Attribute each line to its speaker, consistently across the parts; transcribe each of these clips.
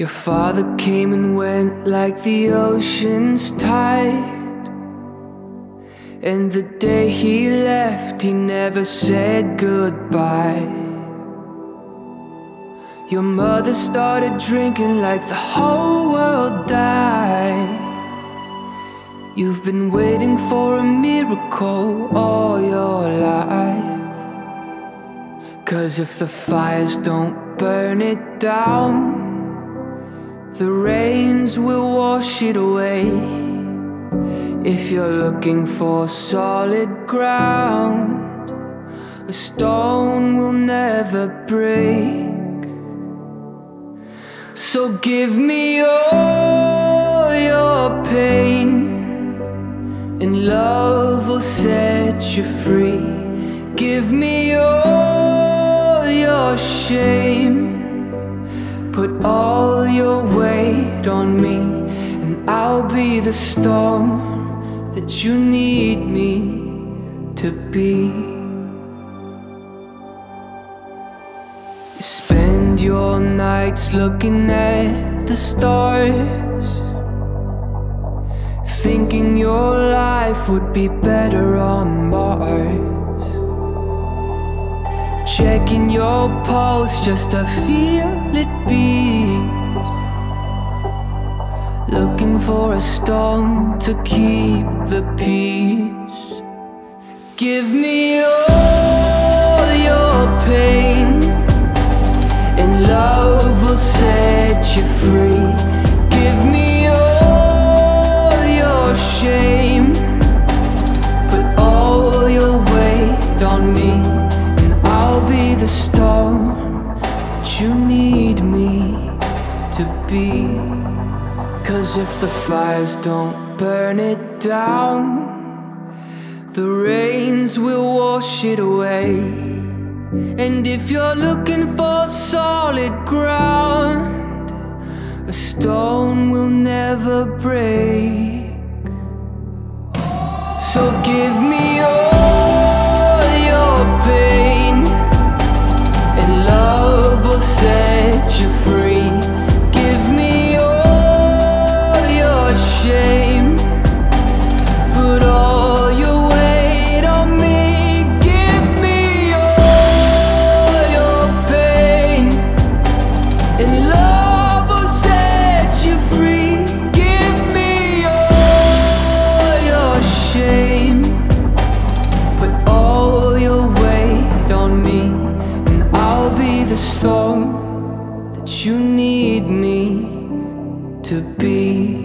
Speaker 1: Your father came and went like the ocean's tide, and the day he left, he never said goodbye. Your mother started drinking like the whole world died. You've been waiting for a miracle all your life. 'Cause if the fires don't burn it down, the rains will wash it away. If you're looking for solid ground, a stone will never break. So give me all your pain, and love will set you free. Give me all your shame, put all your weight on me, and I'll be the storm that you need me to be. You spend your nights looking at the stars, thinking your life would be better on Mars. Checking your pulse just to feel it beat, looking for a storm to keep the peace. Give me all your pain, and love will set you free. Give me all your shame, put all your weight on me, and I'll be the storm that you need me to be. 'Cause if the fires don't burn it down, the rains will wash it away. And if you're looking for solid ground, a stone will never break. So give me all your pain, and love will set you free. Give me all your shame, put all your weight on me. Give me all your pain, and love will set you free. Give me all your shame, put all your weight on me, and I'll be the storm that you need me to be.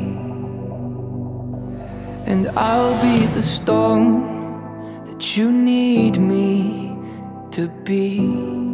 Speaker 1: And I'll be the storm that you need me to be.